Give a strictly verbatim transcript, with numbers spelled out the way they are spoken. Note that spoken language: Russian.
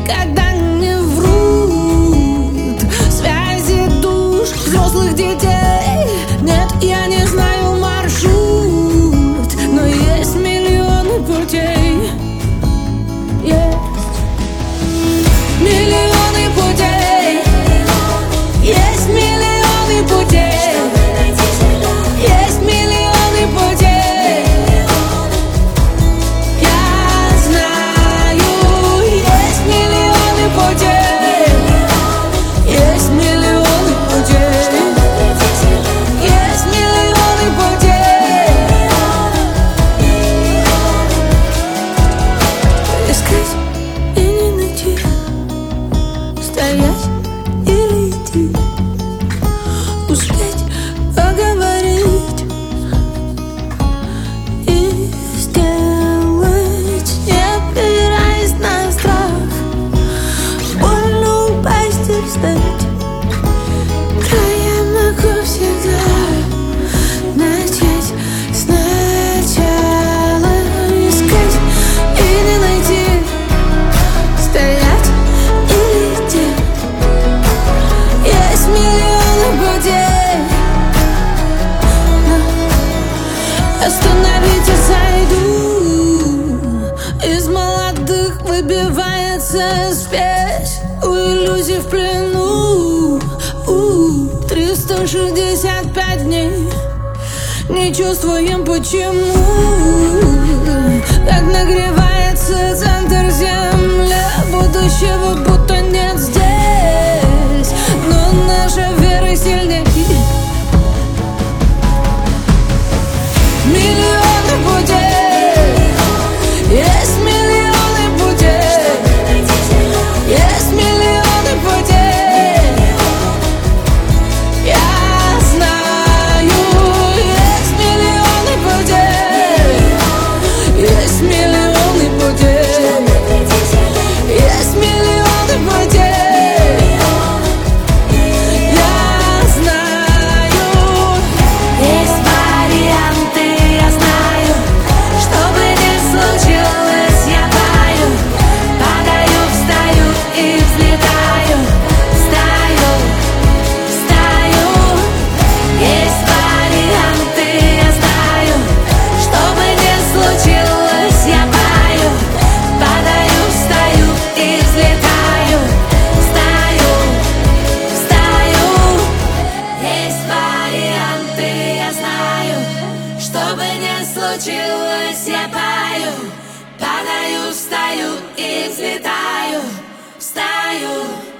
никогда не врут. Связи душ взрослых детей. Нет, я не знаю маршрут, но есть миллионы путей. Есть миллионы путей. Есть миллионы путей. Есть миллионы путей. Я знаю, есть миллионы путей. Есть миллионы путей. Есть миллионы путей. Искать и не найти, стоять или идти, успеть поговорить и сделать, не опираясь на страх. Больно упасть и встать, да я могу всегда начать сначала. Искать и не найти, стоять или идти. Есть миллионы путей. Остановите, сойду. Из молодых выбивается спесь. У иллюзий в плену. У, триста шестьдесят пять дней. Не чувствуем почему. Как нагревается центр земля. Будущего будто нет здесь, но наша вера сильнее. Миллионы путей. Есть миллионы путей. Есть миллионы путей. Я знаю, есть миллионы путей. Есть миллионы путей. Есть миллионы путей. Я знаю, есть варианты, я знаю. Что бы ни случилось, я пою, падаю, встаю и взлетаю. Встаю, встаю. Есть варианты, я знаю. Что бы ни случилось, я пою, падаю, встаю и взлетаю. Встаю, встаю. Есть варианты, я знаю. Что бы ни случилось, я пою, падаю, встаю и взлетаю. Встаю.